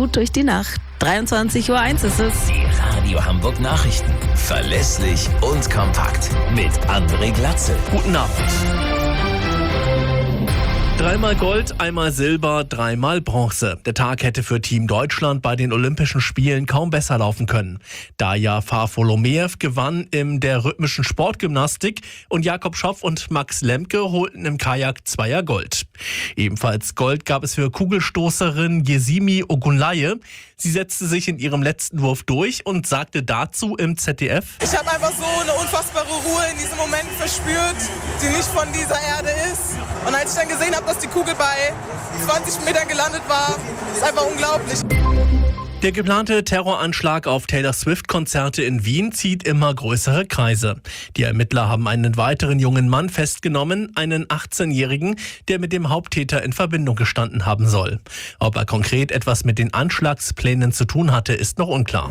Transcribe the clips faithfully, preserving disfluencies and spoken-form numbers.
gut durch die Nacht. dreiundzwanzig Uhr eins ist es. Die Radio Hamburg Nachrichten. Verlässlich und kompakt. Mit André Glatzel. Guten Abend. Dreimal Gold, einmal Silber, dreimal Bronze. Der Tag hätte für Team Deutschland bei den Olympischen Spielen kaum besser laufen können. Daja Farfolomeev gewann in der rhythmischen Sportgymnastik und Jakob Schoff und Max Lemke holten im Kajak Zweier Gold. Ebenfalls Gold gab es für Kugelstoßerin Yesimi Ogunlaye. Sie setzte sich in ihrem letzten Wurf durch und sagte dazu im Z D F: Ich habe einfach so eine unfassbare Ruhe in diesem Moment verspürt, die nicht von dieser Erde ist. Und als ich dann gesehen habe, dass die Kugel bei zwanzig Metern gelandet war, ist einfach unglaublich. Der geplante Terroranschlag auf Taylor Swift-Konzerte in Wien zieht immer größere Kreise. Die Ermittler haben einen weiteren jungen Mann festgenommen, einen achtzehnjährigen, der mit dem Haupttäter in Verbindung gestanden haben soll. Ob er konkret etwas mit den Anschlagsplänen zu tun hatte, ist noch unklar.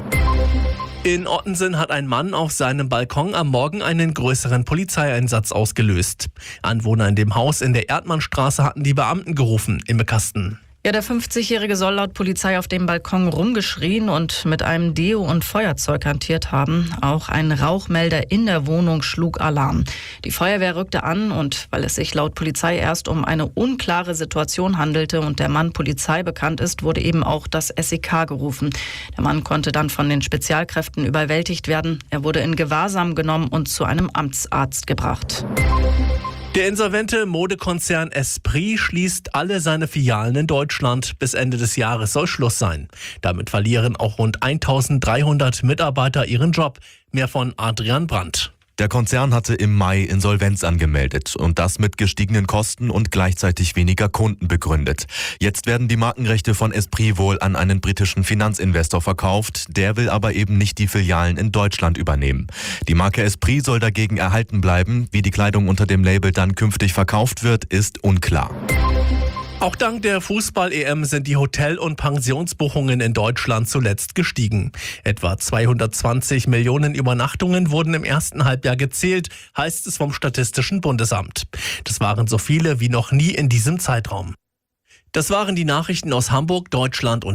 In Ottensen hat ein Mann auf seinem Balkon am Morgen einen größeren Polizeieinsatz ausgelöst. Anwohner in dem Haus in der Erdmannstraße hatten die Beamten gerufen, im Kasten. Ja, der fünfzigjährige soll laut Polizei auf dem Balkon rumgeschrien und mit einem Deo und Feuerzeug hantiert haben. Auch ein Rauchmelder in der Wohnung schlug Alarm. Die Feuerwehr rückte an und weil es sich laut Polizei erst um eine unklare Situation handelte und der Mann Polizei bekannt ist, wurde eben auch das S E K gerufen. Der Mann konnte dann von den Spezialkräften überwältigt werden. Er wurde in Gewahrsam genommen und zu einem Amtsarzt gebracht. Der insolvente Modekonzern Esprit schließt alle seine Filialen in Deutschland. Bis Ende des Jahres soll Schluss sein. Damit verlieren auch rund eintausenddreihundert Mitarbeiter ihren Job. Mehr von Adrian Brandt. Der Konzern hatte im Mai Insolvenz angemeldet und das mit gestiegenen Kosten und gleichzeitig weniger Kunden begründet. Jetzt werden die Markenrechte von Esprit wohl an einen britischen Finanzinvestor verkauft. Der will aber eben nicht die Filialen in Deutschland übernehmen. Die Marke Esprit soll dagegen erhalten bleiben. Wie die Kleidung unter dem Label dann künftig verkauft wird, ist unklar. Auch dank der Fußball-E M sind die Hotel- und Pensionsbuchungen in Deutschland zuletzt gestiegen. Etwa zweihundertzwanzig Millionen Übernachtungen wurden im ersten Halbjahr gezählt, heißt es vom Statistischen Bundesamt. Das waren so viele wie noch nie in diesem Zeitraum. Das waren die Nachrichten aus Hamburg, Deutschland und